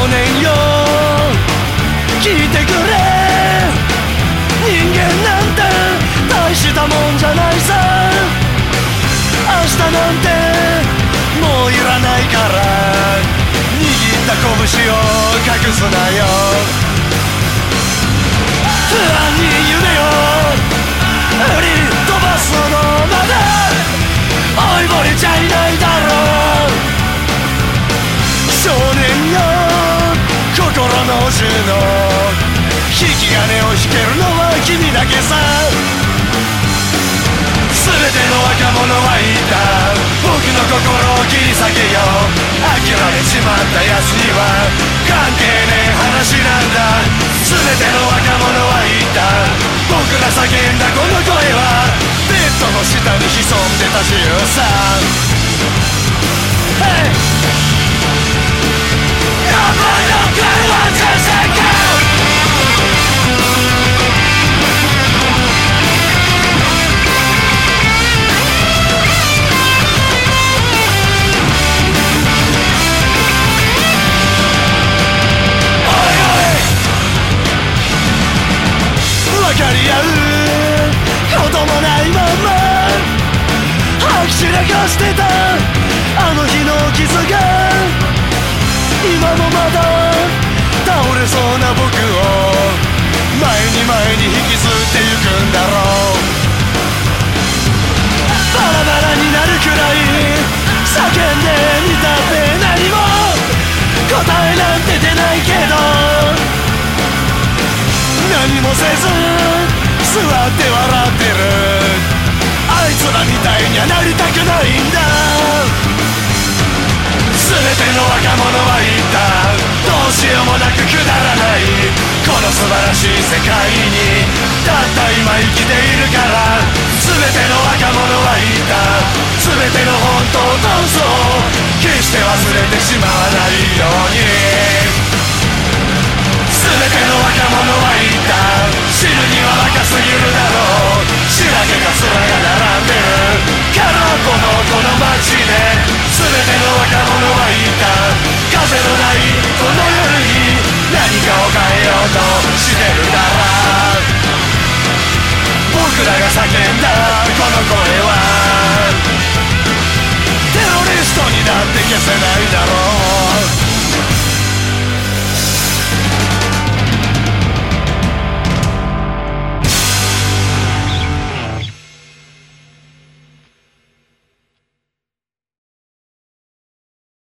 年よ聞いてくれ、人間なんて大したもんじゃないさ。明日なんてもういらないから、握った拳を隠すなよ。不安に夢を売り飛ばすのまで追いぼれちゃいないだろう。少年よ心の銃の引き金を引けるのは君だけさ。全ての若者は言った、僕の心を切り裂けよ。飽きられちまった奴には関係ねえ話なんだ。全ての若者は言った、僕が叫んだこの声はベッドの下に潜んでた自由さ。Hey!分かり合うこともないまま吐き散らかしてたあの日の傷が今もまだ倒れそうな僕を前に引きずってゆくんだろう。バラバラになるくらい叫んでみたって何も答えなんて出ないけど、何もせず座って笑ってるあいつらみたいにはなりたくないんだ。全ての若者は言った、どうしようもなくくだらないこの素晴らしい世界にたった今生きているから。全ての若者は言った、全ての本当と嘘を決して忘れてしまわないように。全ての若者は言った、死ぬには若すぎるだろう。白毛が面が並んでる空っぽのこの街で、全ての若者は言った、風のないこの夜に何かを変えようとしてるから。僕らが叫んだこの声はテロリストにだって消せない